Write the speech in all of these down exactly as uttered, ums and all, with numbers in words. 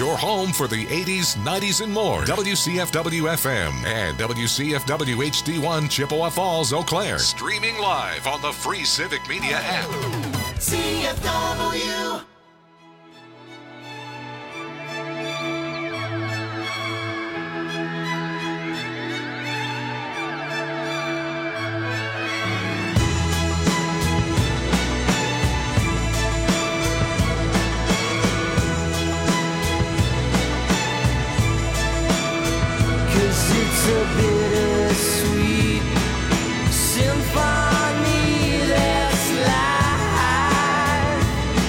your home for the eighties, nineties, and more. W C F W F M and W C F W H D one Chippewa Falls, Eau Claire. Streaming live on the free Civic Media app. C F W. It's a bittersweet symphony that's life.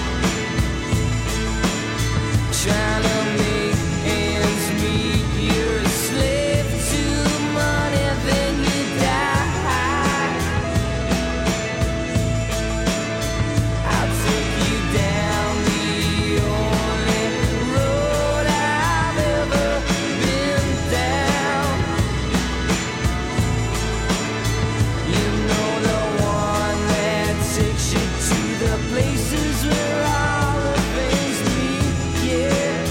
Trying to make ends meet, you're a slave to money, then you die. I'll take you down the only road I've ever been down. You know the one that takes you to the places where all the things meet, yeah.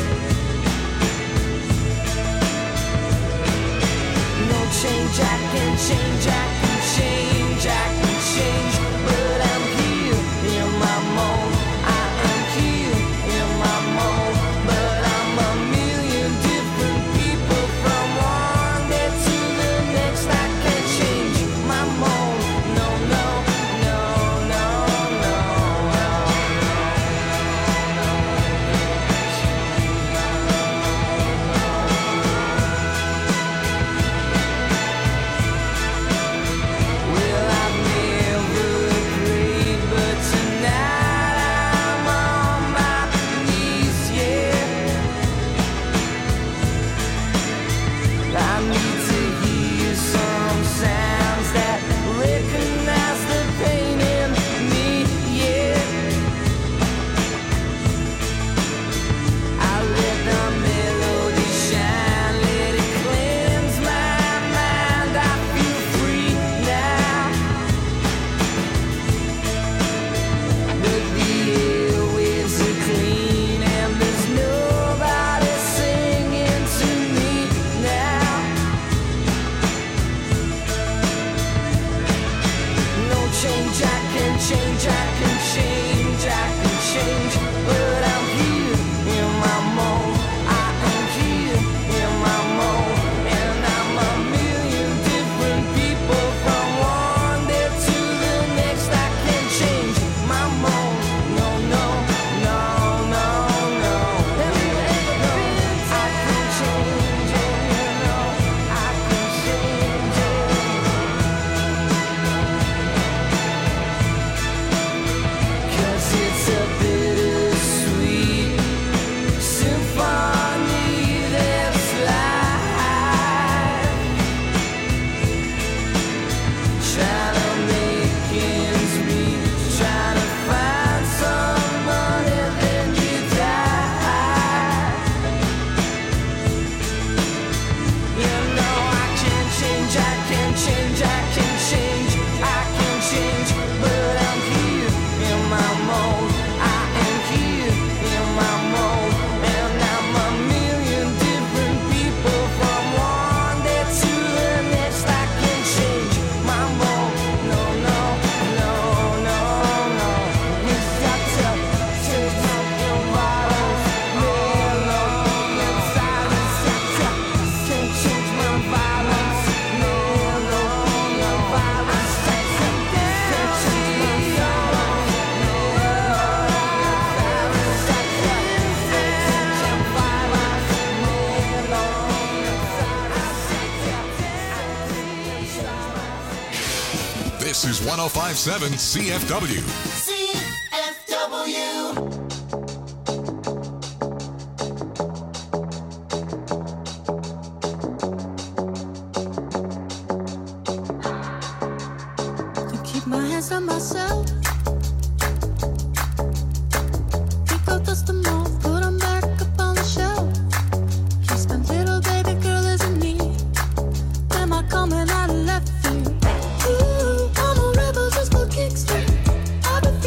No change, I can change, I can change, I can change, but I'm here in my mold. I am here in my mold, but I'm a million different people from one day to the next. I can't change my mold. No, no, no, no, no, no. Well, I've never prayed, but tonight I'm on my knees, yeah. I need to hear some sounds that recognize the pain in me, yeah. I let the melody shine, let it cleanse my mind. I feel free now. But the airwaves are clean and there's nobody singing to me now. No change, I can change, I can change, I can change, but I'm here in my mold. I am here in my mold, and I'm a million different people from one day to the next. I can change my mold. No, no, no, no, no. Have you ever been? I can change it, you know. I can change it. 'Cause it's a bittersweet symphony that's life. Trying to make ends meet, trying to find some money, then you die. You know I can change, I can change, I can change, I can change, but I'm here in my mold. I am here in my mold, and I'm a million different people from one day to the next. I can change my mold. No, no, no, no, no. It's got to change my violence, melody and silence. Can't change my violence, melody and violence. Can't change my This is one oh five point seven C F W. C F W. To keep my hands on myself. Pick up dust them off, put 'em back up on the shelf. Kiss my little baby girl isn't me. Am I coming out of left field? Ooh, I'm a rebel just for kicks. I've been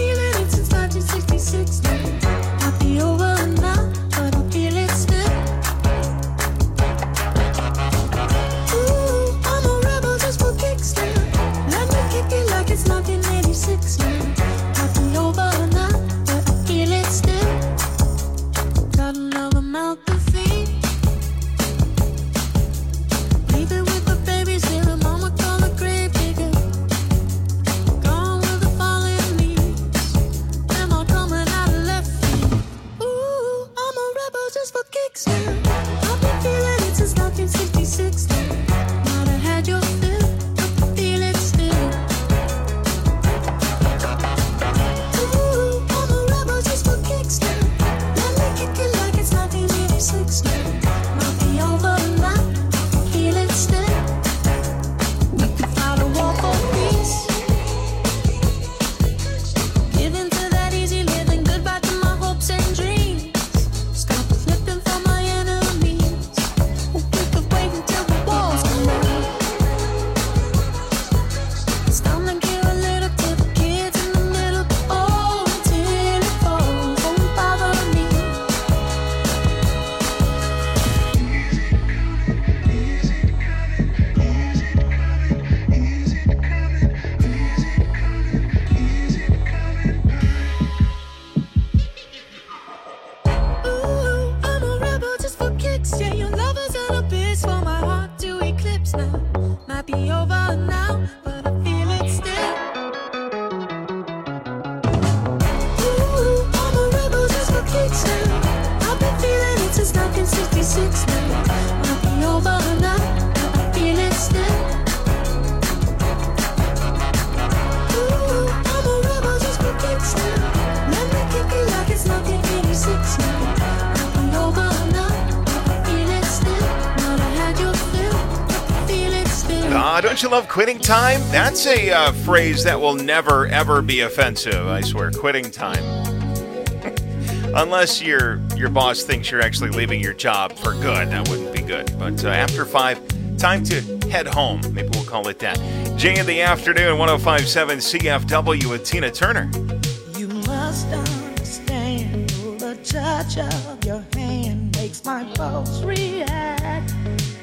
Don't you love quitting time? That's a uh, phrase that will never, ever be offensive, I swear. Quitting time. Unless your your boss thinks you're actually leaving your job for good. That wouldn't be good. But uh, after five, time to head home. Maybe we'll call it that. Jay in the afternoon, one oh five point seven C F W with Tina Turner. You must understand, the touch of your hand makes my pulse react.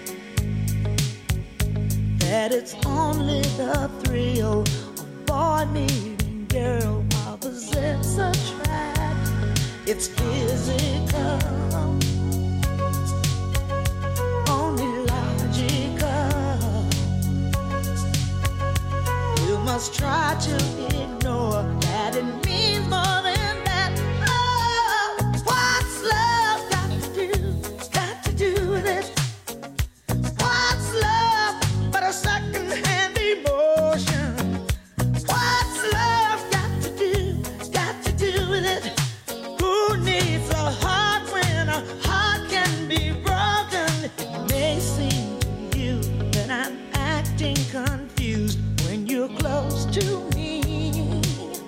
That it's only the thrill of boy meeting girl, opposites attract. It's physical, only logical. You must try to ignore that it means more than that. Oh, what's love got to do? Got to do with it. What's love but a second-hand emotion? What's love got to do? Got to do with it. Who needs a heart when a heart can be broken? It may seem to you that I'm acting confused when you're close to me.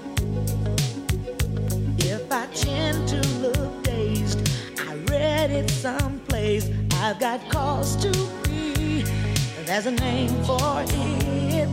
If I tend to look dazed, I read it someplace. I've got cause to be. There's a name for it.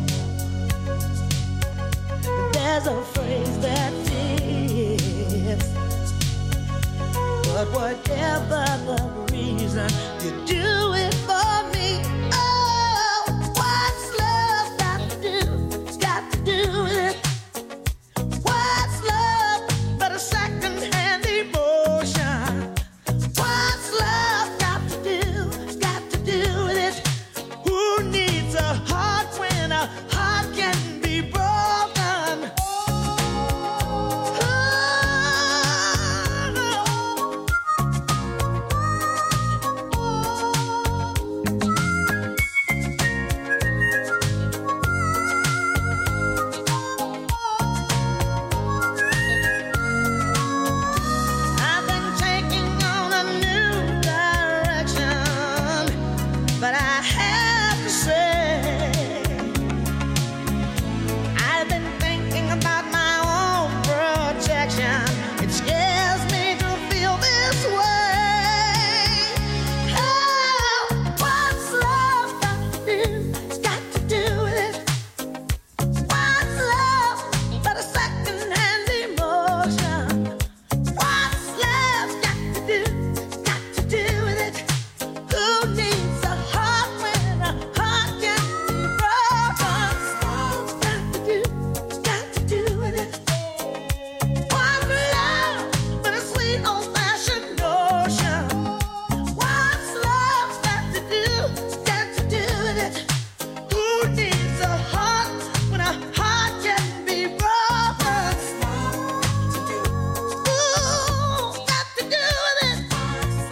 There's a phrase that fits. But whatever the reason, you do it for me. Oh, what's love got to do? Got to do with it. What's love but a second-hand emotion? What's love got to do? Got to do with it. Who needs a heart when a heart can be broken? I've been taking on a new direction, but I have to say, I've been thinking about my own protection. It scares me to feel this way. Oh, what's love got to do? Got to do with it. What's love but a second-hand emotion? What's love got to do? Got to do with it. Who needs a heart when a heart can be broken? Got to do, got to do with it. What's love but a sweet old-fashioned notion? What's love got to do? Got to do with it. Who needs a heart when a heart can be broken? Ooh, got to do with it. What's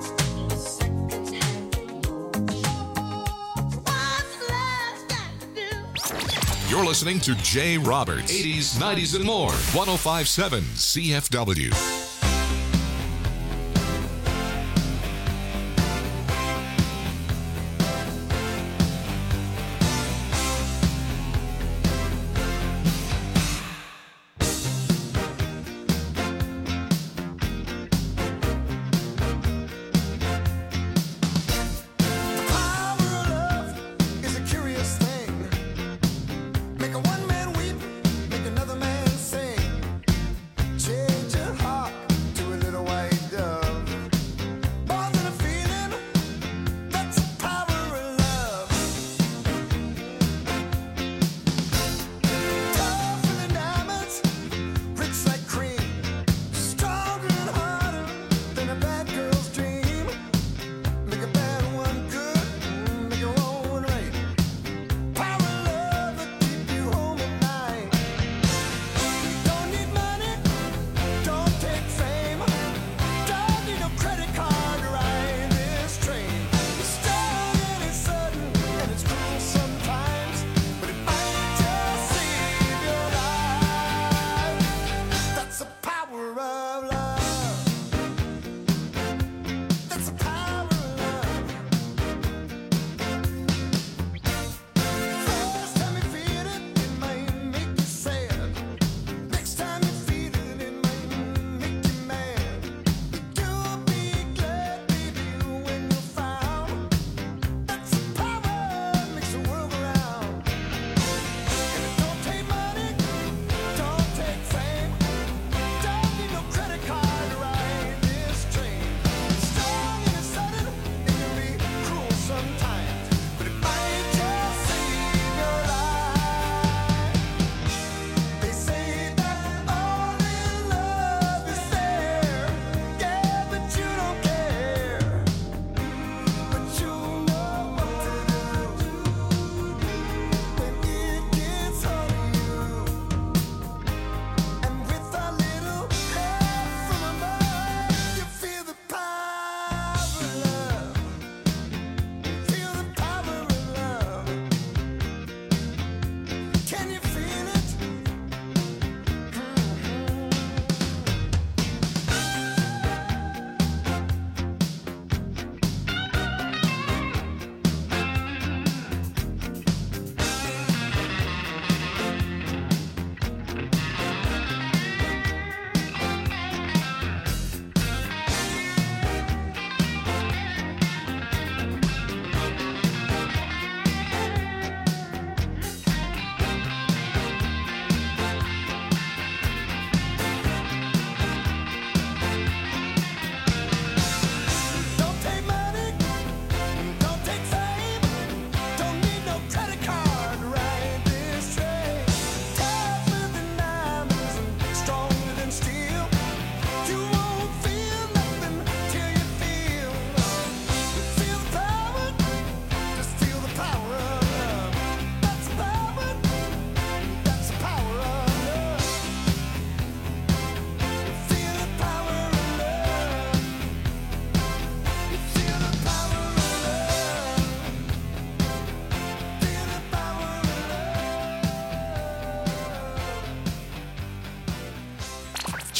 love got to do? You're listening to Jay Roberts, eighties, nineties, and more. one oh five point seven C F W. Power of love is a curious thing. Make a one man weep, make another man sing. Change your heart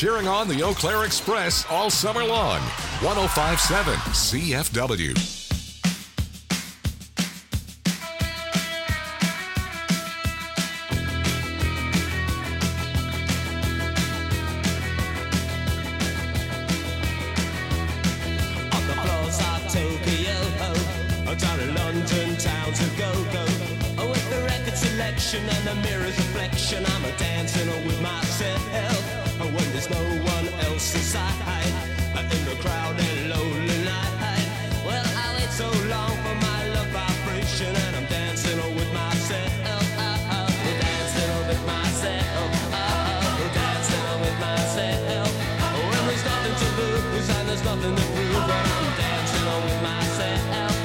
cheering on the Eau Claire Express all summer long. one oh five point seven C F W. On the floors of Tokyo, down in London town to go-go. Oh, with the record selection and the mirror's reflection, I'm a dancing with myself. Oh, when there's no one else inside, in the crowd and lonely night. Well, I wait so long for my love vibration, and I'm dancing with myself. Oh, dancing with myself. Oh, dancing with myself. Oh, when there's nothing to lose and there's nothing to prove, but I'm dancing with myself.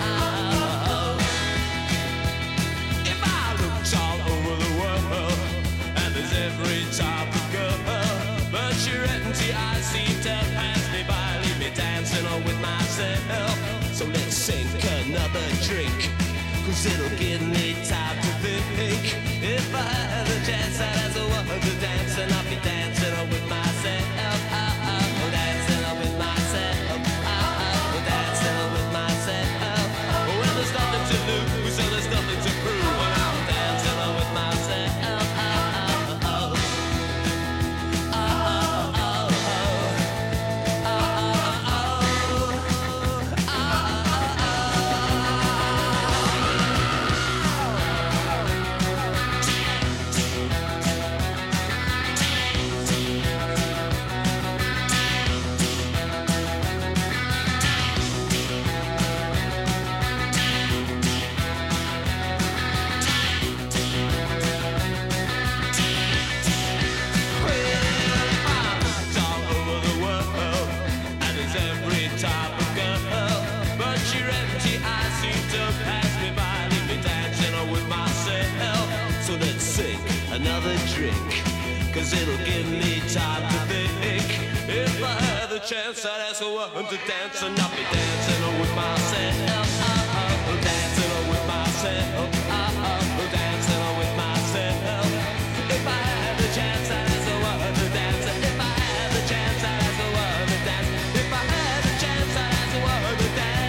If I looked all over the world, and there's every type of girl, but your empty eyes seem to pass me by, leave me dancing with myself. So let's sink another drink, cause it'll give me time to think. If I had a chance, I'd ask a woman to dance, and I'll be dancing with myself. Dancing with myself. Dancing with myself. Well, there's nothing to lose, so there's nothing to prove, and I'm dancing with myself. Another drink, cause it'll give me time to think. If I had the chance, I'd ask a woman to dance, and I'll be dancing with myself. Dancing with myself. Dancing with myself. If I had the chance, I'd ask a woman to dance. If I had the chance, I'd ask a woman to dance. If I had the chance, I'd ask a woman to dance.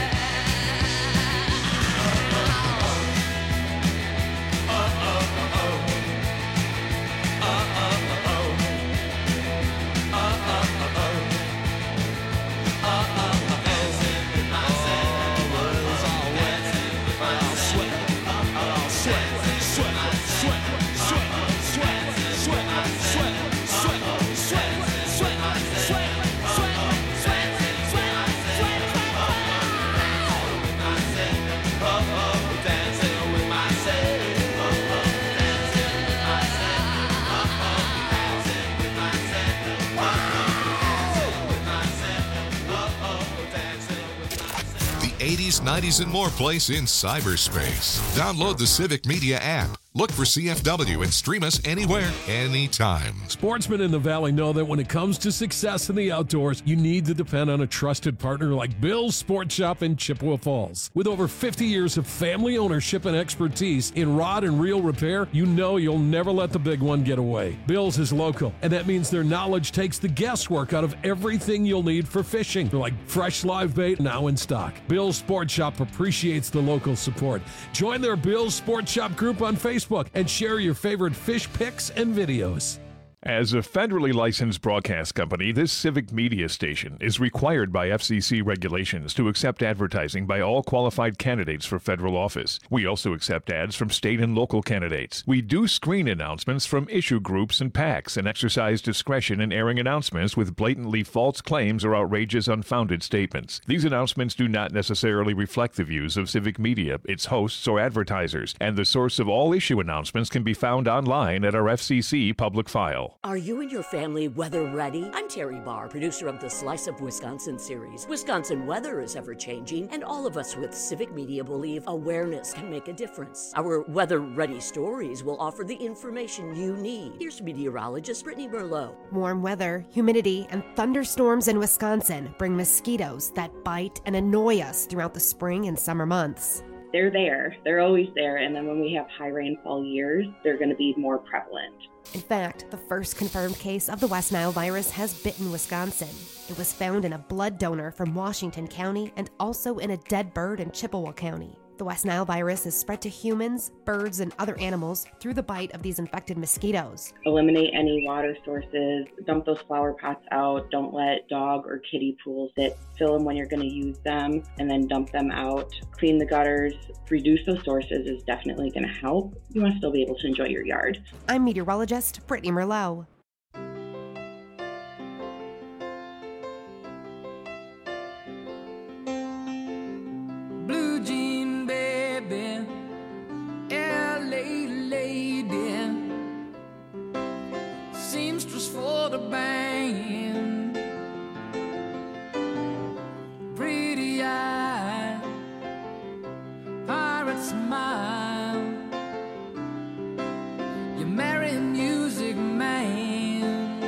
eighties, nineties, and more place in cyberspace. Download the Civic Media app. Look for C F W and stream us anywhere, anytime. Sportsmen in the Valley know that when it comes to success in the outdoors, you need to depend on a trusted partner like Bill's Sport Shop in Chippewa Falls. With over fifty years of family ownership and expertise in rod and reel repair, you know you'll never let the big one get away. Bill's is local, and that means their knowledge takes the guesswork out of everything you'll need for fishing, like fresh live bait now in stock. Bill's Sport Shop appreciates the local support. Join their Bill's Sport Shop group on Facebook and share your favorite fish pics and videos. As a federally licensed broadcast company, this Civic Media station is required by F C C regulations to accept advertising by all qualified candidates for federal office. We also accept ads from state and local candidates. We do screen announcements from issue groups and PACs and exercise discretion in airing announcements with blatantly false claims or outrageous, unfounded statements. These announcements do not necessarily reflect the views of Civic Media, its hosts, or advertisers, and the source of all issue announcements can be found online at our F C C public file. Are you and your family weather ready? I'm Terry Barr, producer of the Slice of Wisconsin series. Wisconsin weather is ever-changing, and all of us with Civic Media believe awareness can make a difference. Our weather-ready stories will offer the information you need. Here's meteorologist Brittany Merlot. Warm weather, humidity, and thunderstorms in Wisconsin bring mosquitoes that bite and annoy us throughout the spring and summer months. they're there. They're always there. And then when we have high rainfall years, they're going to be more prevalent. In fact, the first confirmed case of the West Nile virus has bitten Wisconsin. It was found in a blood donor from Washington County and also in a dead bird in Chippewa County. The West Nile virus is spread to humans, birds, and other animals through the bite of these infected mosquitoes. Eliminate any water sources, dump those flower pots out, don't let dog or kiddie pools sit, fill them when you're going to use them, and then dump them out. Clean the gutters, reduce those sources is definitely going to help. You want to still be able to enjoy your yard. I'm meteorologist Brittany Merlot. Blue jean baby, L A lady, seamstress for the band, pretty eye, pirate smile, you marry a music man,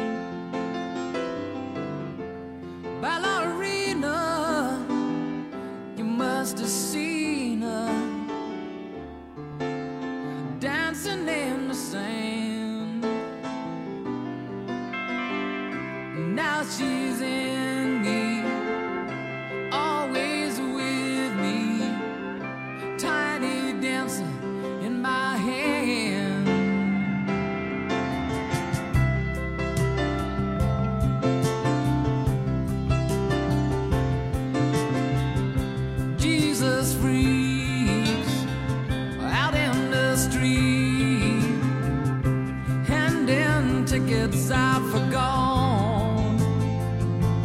ballerina, you must have seen her dancing in the sand. Now she's in me, always with me, tiny dancer in my hand. Jesus freaks out in the street, handing tickets out for gone.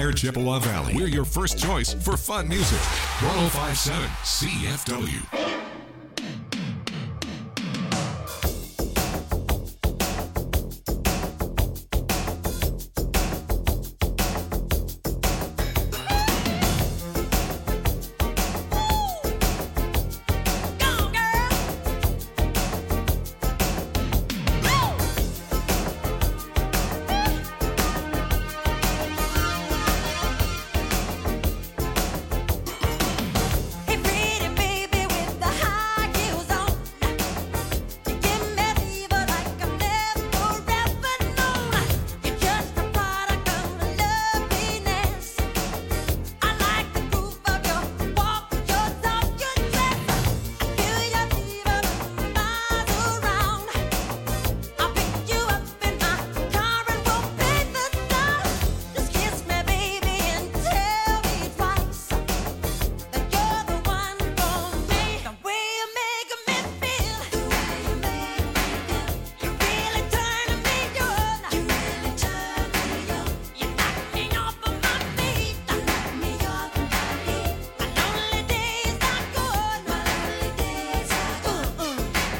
entire Chippewa Valley. We're your first choice for fun music. one oh five point seven C F W. Hey, pretty baby with the high heels on. You give me fever like I've never ever known. You're just a product of loveliness. I like the groove of your walk, your talk, your dress. I feel your fever miles around. I'll pick you up in my car and we'll paint the town. Just kiss me, baby, and tell me twice that you're the one for me. The way you make me feel, the way you make me feel, you really turn me on. You really turn me on. You knock me off of my feet. You knock me off of my feet. My lonely days are gone. My lonely days are gone.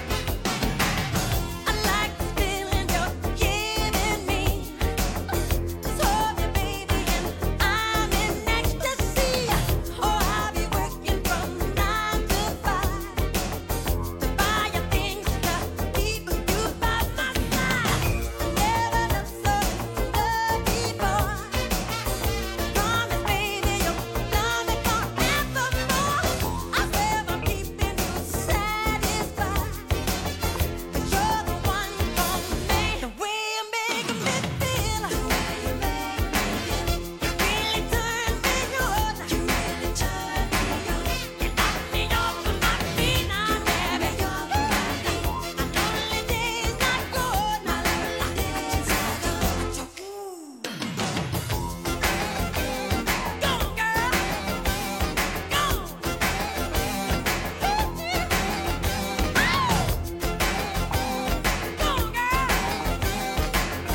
I like this feeling you're giving me. Just hold me, baby, and I'm in ecstasy. Oh, I'll be working from nine to five to buy you things to keep you by my side. Never loved so love before. Promise, baby, you'll love me forevermore. I swear I'm keeping you satisfied. 'Cause you're the one for me. The way you make me feel, the way you make me feel, you really turn me on. You really turn me on. You knock me off of my feet now, baby. My lonely days are gone. My lonely days are gone. Go, girl. Go. Go, girl.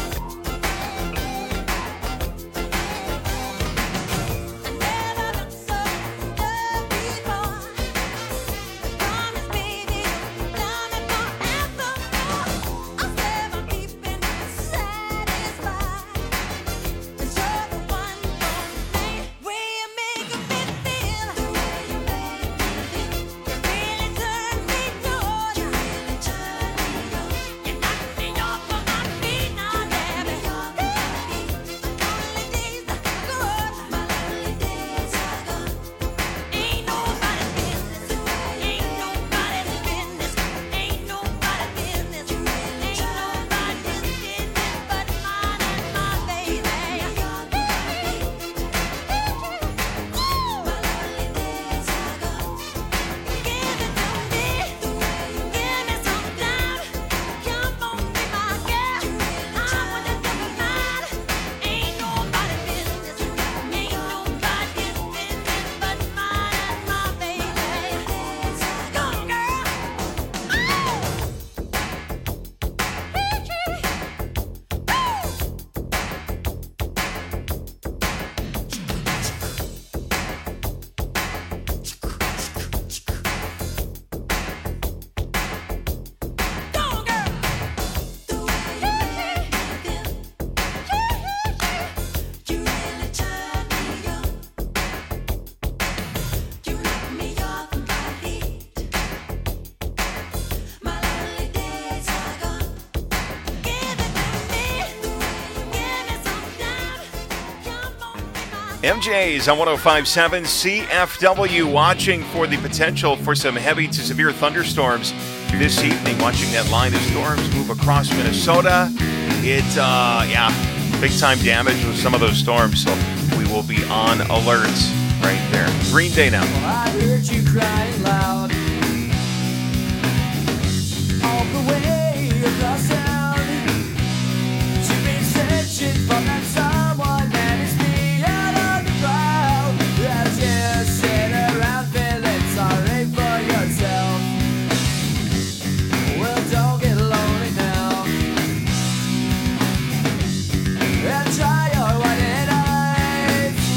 I never loved so love before. Promise, baby, you'll love me forevermore. I swear I'm keeping you satisfied. 'Cause you're the one for me. Way you make me feel, the way you make me feel, you really turn me on. You really turn me on. You knock me off of my feet now, baby. My lonely days are gone. My lonely days are gone. Ain't nobody's business. Ain't nobody's business. Ain't nobody's business. Ain't nobody's business but mine and my baby. My lonely days are gone. Give it to me. Give me some time. Come on, be my girl. I want to know mine. Ain't nobody's business. Ain't nobody's business but mine and my baby. Go, girl. Go, girl. The way you make me feel, you really turn me on. You knock me off my feet. My lonely days are gone. Give it to me. Give me some time. Come on, be my M J's on one oh five point seven C F W, watching for the potential for some heavy to severe thunderstorms this evening. Watching that line of storms move across Minnesota. It, uh, yeah, big time damage with some of those storms, so we will be on alert right there. Green Day now. I heard you crying loud all the way across town. You've been searching for that someone that is beyond on the crowd. As you sit around feeling sorry for yourself. Well, don't get lonely now. And try your white eyes.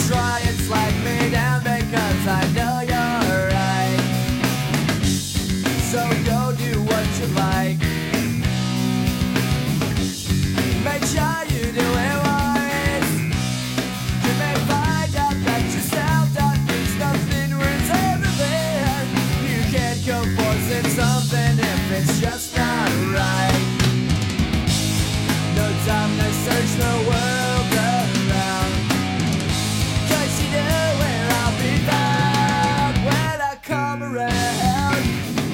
try and slide me down because I know you're right. So go do what you like. Make sure you do it wise. You may find out that yourself that means nothing worth everything. You can't go forcing something if it's just not right. No time to search the world around, 'cause you know where I'll be found when I come around.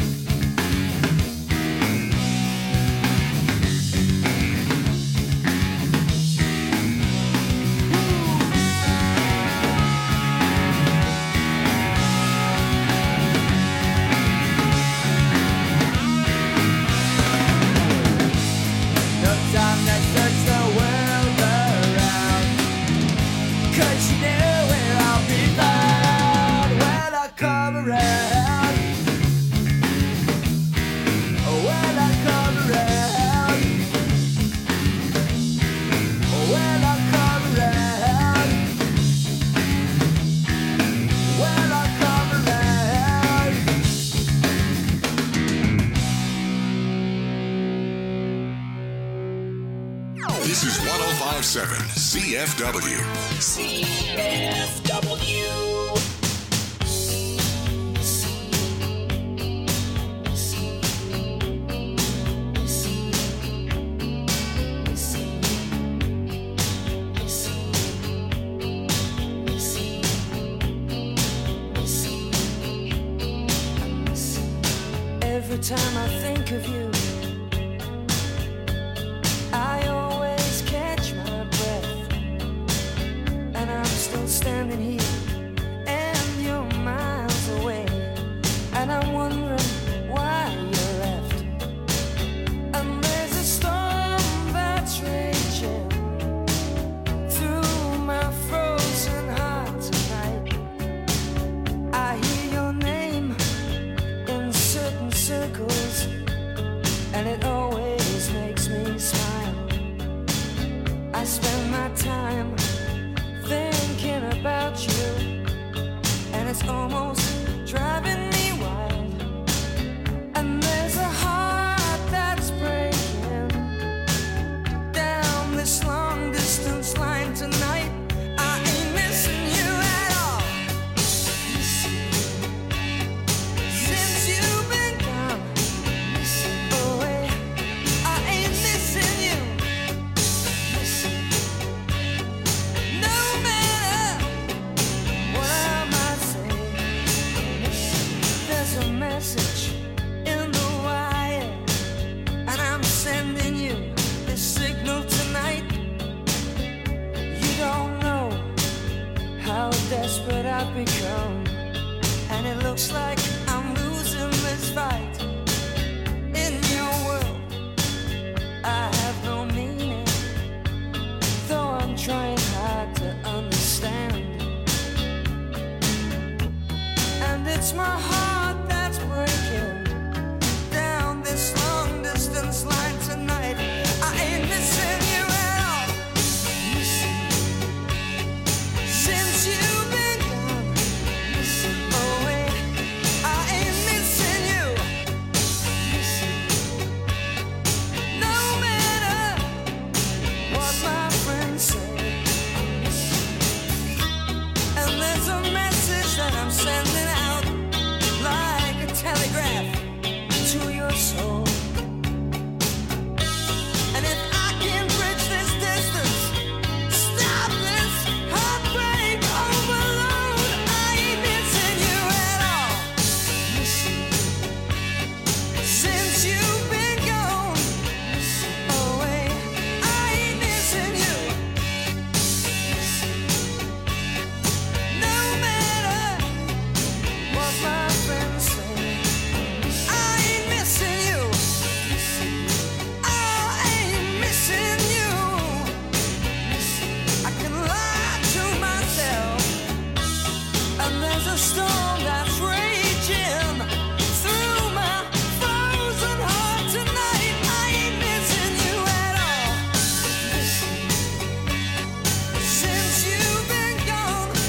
No time to search the world around, 'cause you know where I'll be found when I come around. When I come around. When I come around. When I come around. This is one oh five point seven C F W. C F W. Every time I think of you, I always catch my breath, and I'm still standing here, and you're miles away, and I'm wondering why you left. And there's a storm that's raging through my frozen heart tonight. I hear your name in certain circles, and it always makes me smile. I spend my time thinking about you, and it's almost driving me wild. And there's a heart that's breaking down this long distance line tonight. I ain't missing you at all. Since you've been gone away, I ain't missing you. No matter what I might say, there's a message in the wire, and I'm sending you this signal tonight. You don't know how desperate I've become, and it looks like I'm losing this fight. In your world, I have no meaning, though I'm trying hard to understand. And it's my heart that's breaking down this long distance line tonight. I ain't missing you at all. Since you've been gone away, I ain't missing you. No matter what my friends say. And there's a message that I'm sending out like a telegraph to your soul. And if I can bridge this distance, stop this heartbreak overload, I ain't missing you at all. Since you've been gone away, I ain't missing you. No matter what my friends say, I ain't missing you. I ain't missing you. I can lie to myself, and there's a storm that's raging through my frozen heart tonight. I ain't missing you at all. Since you've been gone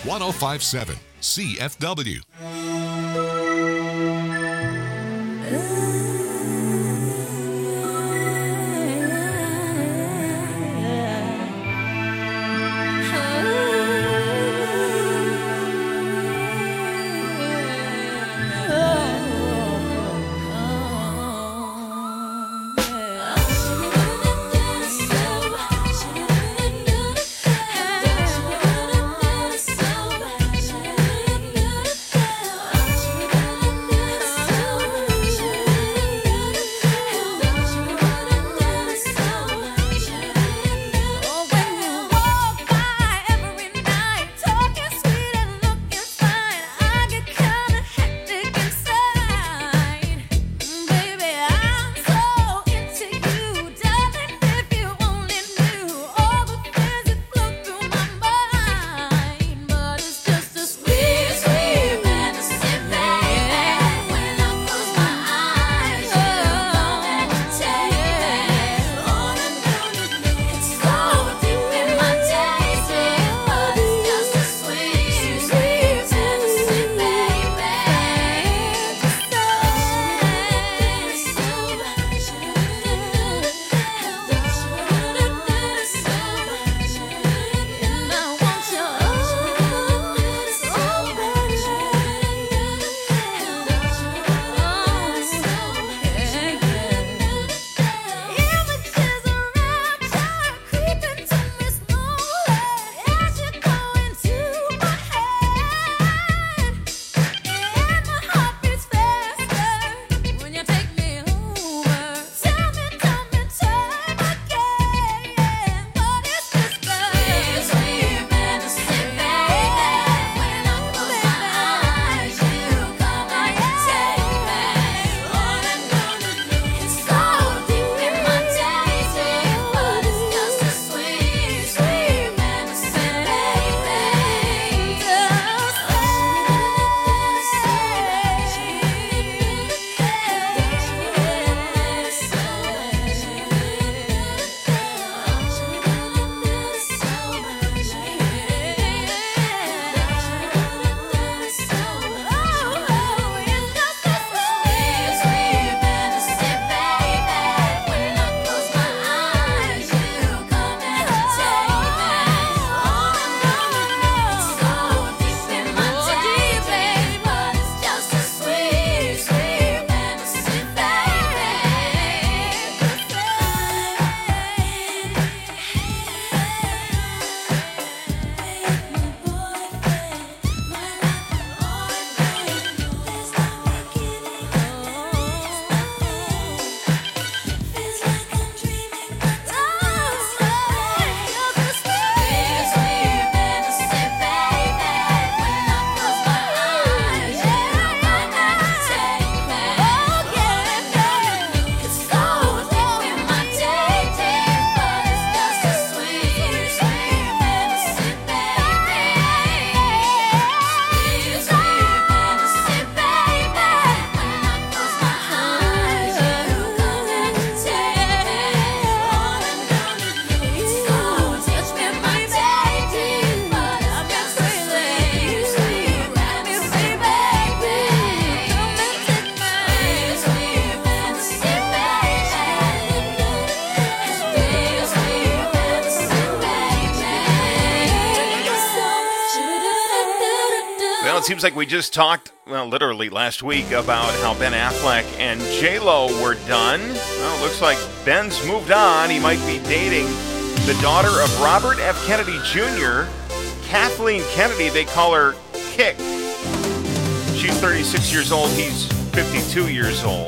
one oh five point seven C F W. It seems like we just talked, well, literally last week about how Ben Affleck and J-Lo were done. Well, it looks like Ben's moved on. He might be dating the daughter of Robert F. Kennedy Junior, Kathleen Kennedy. They call her Kick. She's thirty-six years old. He's fifty-two years old.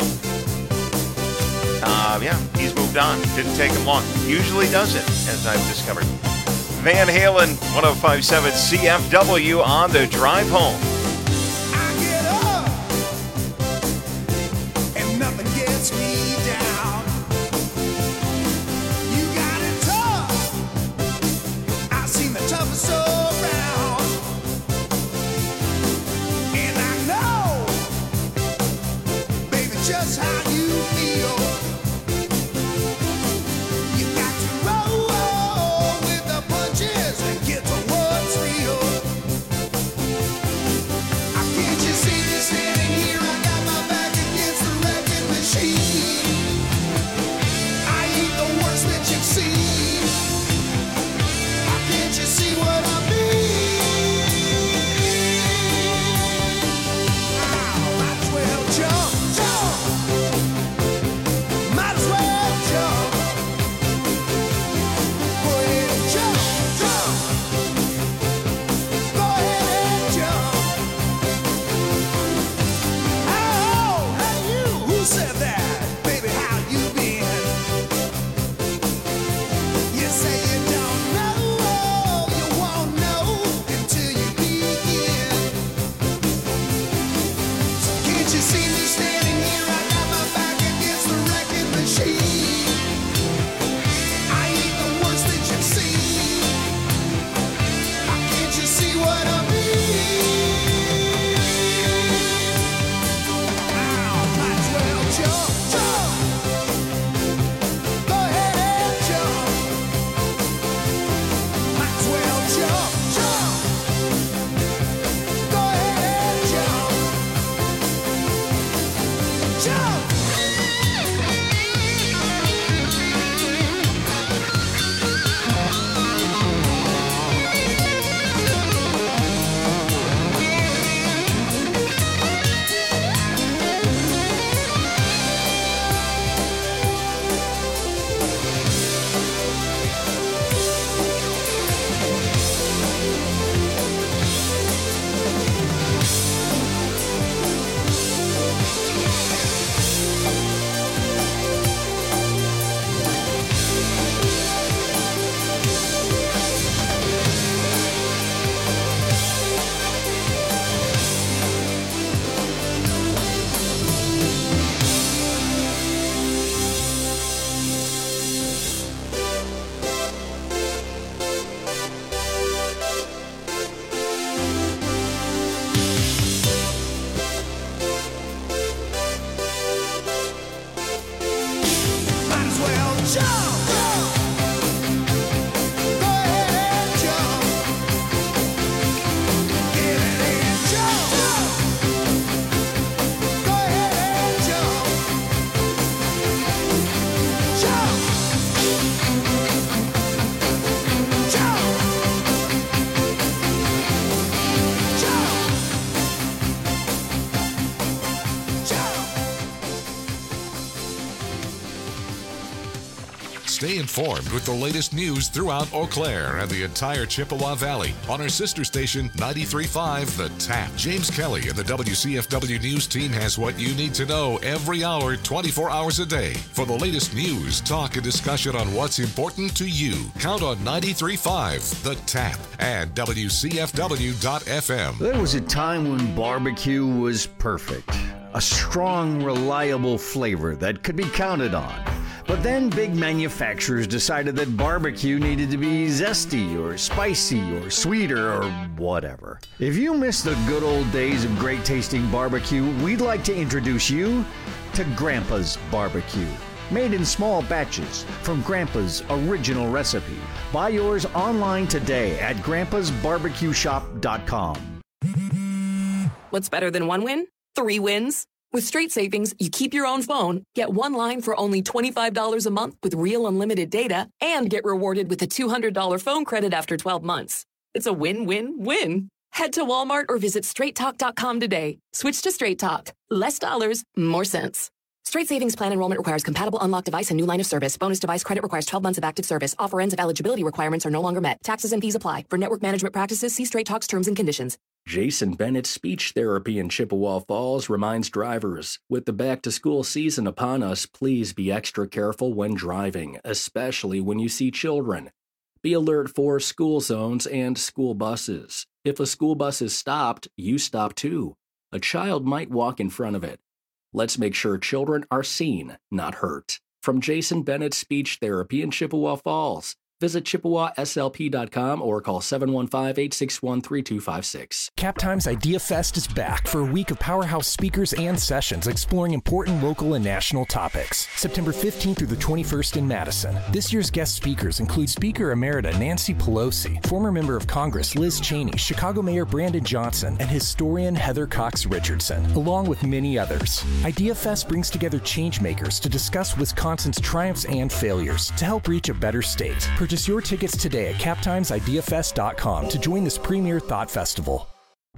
Uh, yeah, he's moved on. Didn't take him long. Usually doesn't, as I've discovered. Van Halen, one oh five point seven C F W on the drive home. I get up and nothing gets me down. You got it tough. I've seen the toughest around. And I know, baby, just how you feel. You got to roll with the punches and get to what's real. informed with the latest news throughout Eau Claire and the entire Chippewa Valley on our sister station ninety-three point five The Tap. James Kelly and the W C F W News team has what you need to know every hour, twenty-four hours a day. For the latest news, talk, and discussion on what's important to you, count on ninety-three point five The Tap and W C F W dot F M. There was a time when barbecue was perfect. A strong, reliable flavor that could be counted on. But then big manufacturers decided that barbecue needed to be zesty or spicy or sweeter or whatever. If you miss the good old days of great tasting barbecue, we'd like to introduce you to Grandpa's Barbecue. Made in small batches from Grandpa's original recipe. Buy yours online today at grandpas barbecue shop dot com. What's better than one win? Three wins. With Straight Savings, you keep your own phone, get one line for only twenty-five dollars a month with real unlimited data, and get rewarded with a two hundred dollars phone credit after twelve months. It's a win-win-win. Head to Walmart or visit straight talk dot com today. Switch to Straight Talk. Less dollars, more sense. Straight Savings Plan enrollment requires compatible unlocked device and new line of service. Bonus device credit requires twelve months of active service. Offer ends if eligibility requirements are no longer met. Taxes and fees apply. For network management practices, see Straight Talk's terms and conditions. Jason Bennett's Speech Therapy in Chippewa Falls reminds drivers, with the back-to-school season upon us, please be extra careful when driving, especially when you see children. Be alert for school zones and school buses. If a school bus is stopped, you stop too. A child might walk in front of it. Let's make sure children are seen, not hurt. From Jason Bennett's Speech Therapy in Chippewa Falls. Visit Chippewa S L P dot com or call seven one five, eight six one, three two five six. CapTime's Idea Fest is back for a week of powerhouse speakers and sessions exploring important local and national topics. September fifteenth through the twenty-first in Madison. This year's guest speakers include Speaker Emerita Nancy Pelosi, former member of Congress Liz Cheney, Chicago Mayor Brandon Johnson, and historian Heather Cox Richardson, along with many others. Idea Fest brings together changemakers to discuss Wisconsin's triumphs and failures to help reach a better state. Purchase your tickets today at cap times idea fest dot com to join this premier thought festival.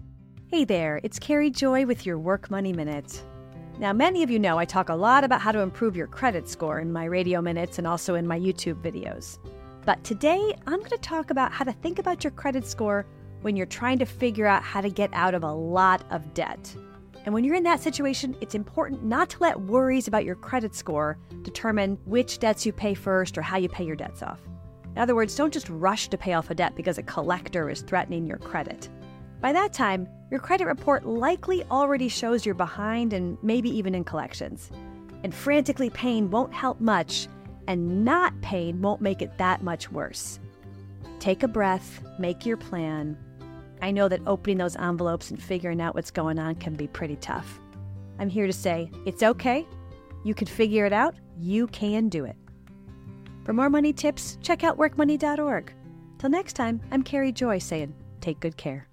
Hey there, it's Carrie Joy with your Work Money Minute. Now, many of you know I talk a lot about how to improve your credit score in my radio minutes and also in my YouTube videos. But today, I'm going to talk about how to think about your credit score when you're trying to figure out how to get out of a lot of debt. And when you're in that situation, it's important not to let worries about your credit score determine which debts you pay first or how you pay your debts off. In other words, don't just rush to pay off a debt because a collector is threatening your credit. By that time, your credit report likely already shows you're behind and maybe even in collections. And frantically paying won't help much, and not paying won't make it that much worse. Take a breath, make your plan. I know that opening those envelopes and figuring out what's going on can be pretty tough. I'm here to say, it's okay. You can figure it out. You can do it. For more money tips, check out work money dot org. Till next time, I'm Carrie Joy saying, take good care.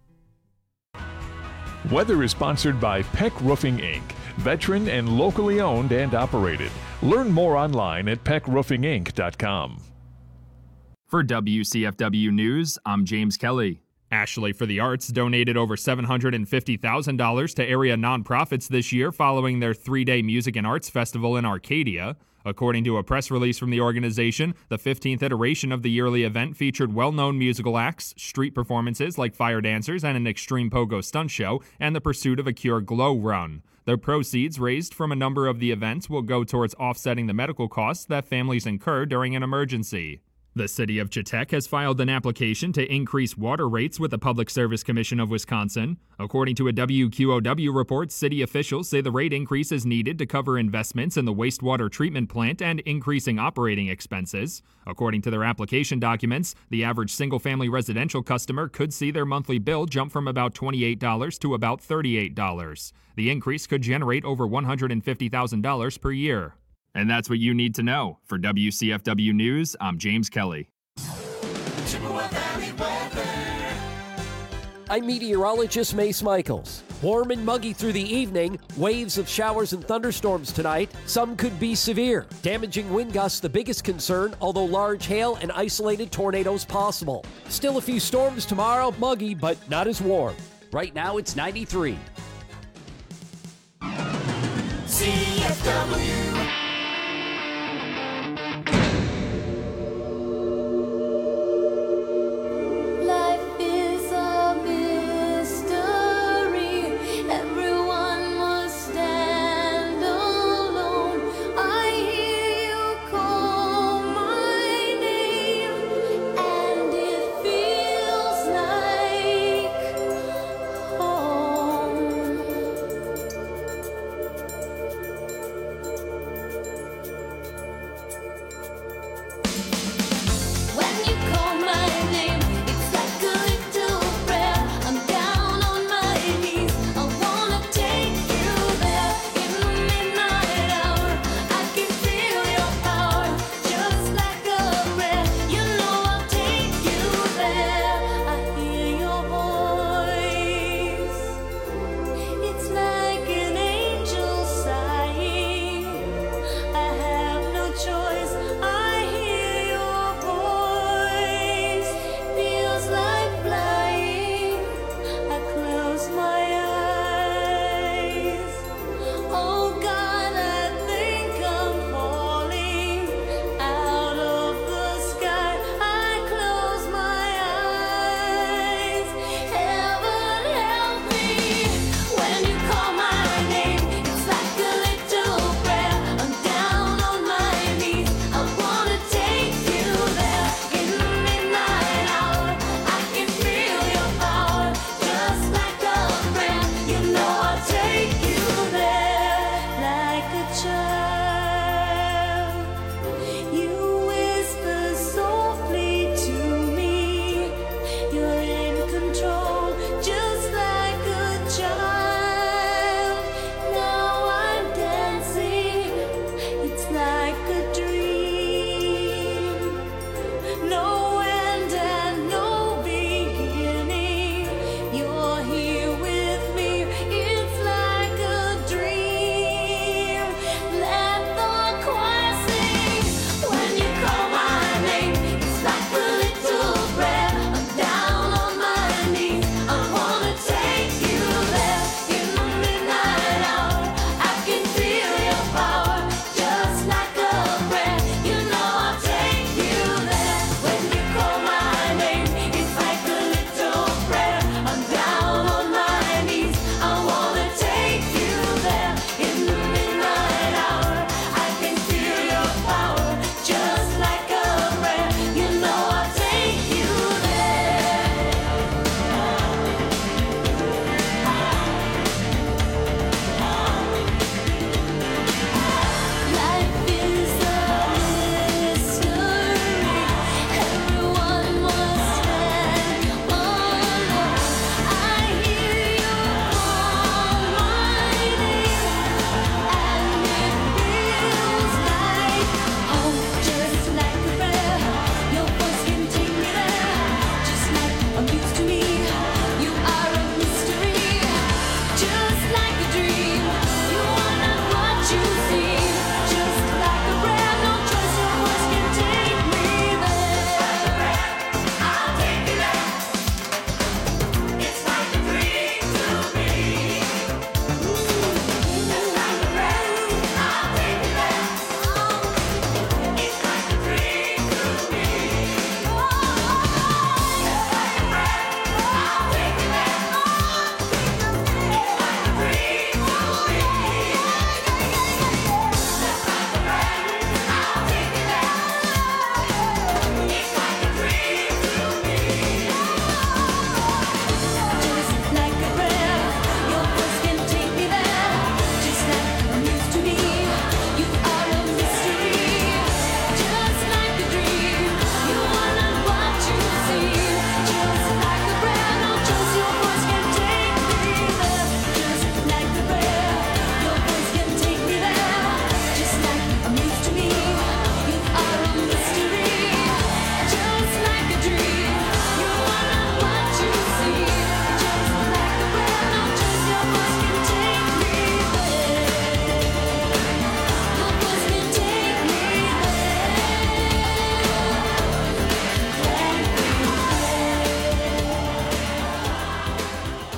Weather is sponsored by Peck Roofing Incorporated, veteran and locally owned and operated. Learn more online at peck roofing inc dot com. For W C F W News, I'm James Kelly. Ashley for the Arts donated over seven hundred fifty thousand dollars to area nonprofits this year following their three-day music and arts festival in Arcadia. According to a press release from the organization, the fifteenth iteration of the yearly event featured well-known musical acts, street performances like fire dancers and an extreme pogo stunt show, and the pursuit of a Cure Glow run. The proceeds raised from a number of the events will go towards offsetting the medical costs that families incur during an emergency. The city of Chetek has filed an application to increase water rates with the Public Service Commission of Wisconsin. According to a W Q O W report, city officials say the rate increase is needed to cover investments in the wastewater treatment plant and increasing operating expenses. According to their application documents, the average single-family residential customer could see their monthly bill jump from about twenty-eight dollars to about thirty-eight dollars. The increase could generate over one hundred fifty thousand dollars per year. And that's what you need to know. For W C F W News, I'm James Kelly. Chippewa Valley weather. I'm meteorologist Mace Michaels. Warm and muggy through the evening, waves of showers and thunderstorms tonight. Some could be severe. Damaging wind gusts the biggest concern, although large hail and isolated tornadoes possible. Still a few storms tomorrow, muggy, but not as warm. Right now it's ninety-three. C F W.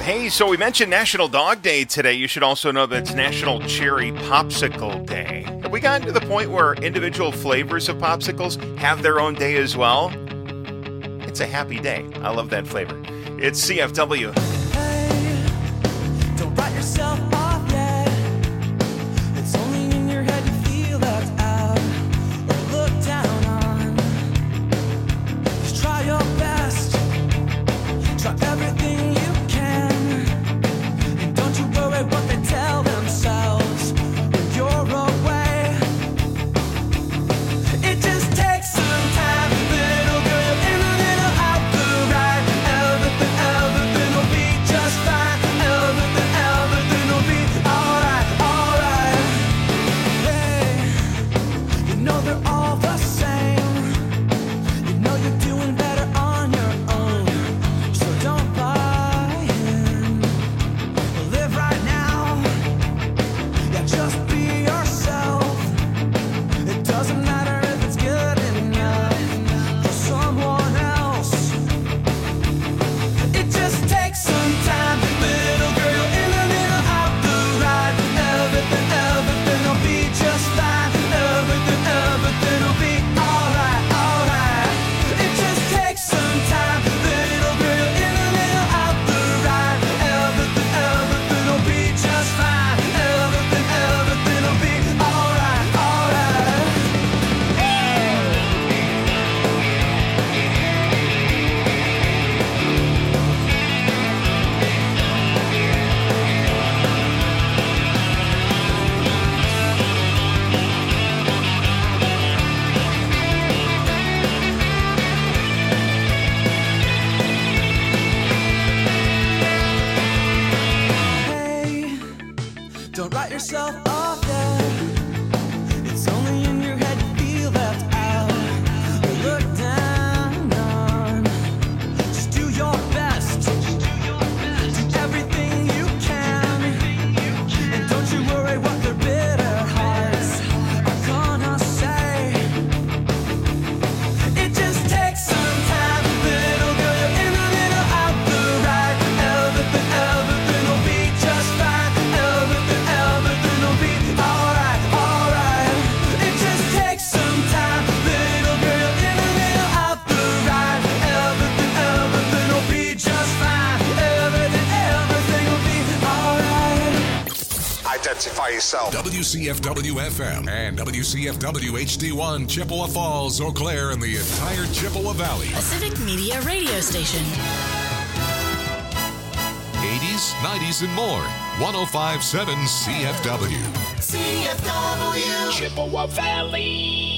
Hey, so we mentioned National Dog Day today. You should also know that it's National Cherry Popsicle Day. Have we gotten to the point where individual flavors of popsicles have their own day as well? It's a happy day. I love that flavor. It's C F W. Don't write yourself off yet. It's only in your head you feel left out or looked down on. Just try your best. Try everything you can. And don't you worry what they tell themselves when you're away. It just takes some time, little girl, in a little out the right. Everything, everything will be just fine. Everything, everything will be alright, alright. Hey, you know they're all the same. You know you're doing better on your own. So don't buy in. Live right now. Yeah, just be yourself. It doesn't matter if it's good enough for someone else. It just takes some time, little girl, in a little out the right. Everything, everything will be just fine. Everything, everything will be alright, alright. It just takes some time, little girl, in a little out the right. Everything, everything will be just fine. Everything, everything will be alright, alright. Hey, don't write yourself off yet. It's only in your head you feel left out or looked down on. Just do your best. Do everything you can. And don't you worry what their bitter hearts are gonna say. It just takes some time, little girl, you're in a little out the right. Everything, everything will be just fine. Everything, everything will be alright, alright. It just takes some time, little girl, you're in a little out the right. Everything, everything will be just fine. Everything, everything will be alright. Identify yourself. W C F W F M and W C F W H D one, Chippewa Falls, Eau Claire, and the entire Chippewa Valley. A Civic Media radio station. eighties, nineties, and more. one oh five point seven C F W. C F W. Chippewa Valley.